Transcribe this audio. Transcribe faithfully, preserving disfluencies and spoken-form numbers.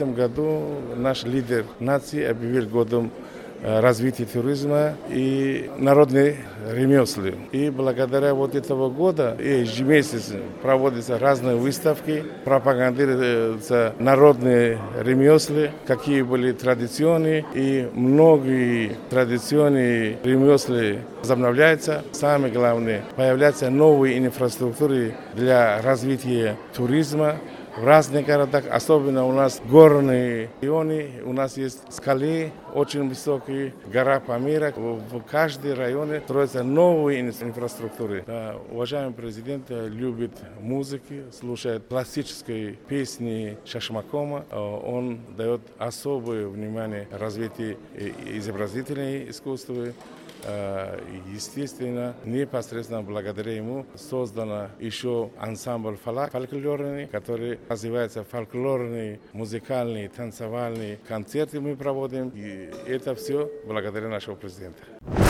В этом году наш лидер нации объявил годом развития туризма и народной ремесла. И благодаря вот этого года ежемесячно проводятся разные выставки, пропагандируются народные ремесла, какие были традиционные, и многие традиционные ремесла возобновляются. Самое главное, появляются новые инфраструктуры для развития туризма. В разных городах, особенно у нас горные районы, у нас есть скалы, очень высокие, гора Памира. В каждом районе строятся новые инфраструктуры. Уважаемый президент любит музыку, слушает классические песни Шашмакома. Он дает особое внимание развитию изобразительного искусства. Естественно, непосредственно благодаря ему создано еще ансамбль фольклорный, который развивается фольклорные, музыкальные, танцевальные концерты мы проводим. И это все благодаря нашему президенту.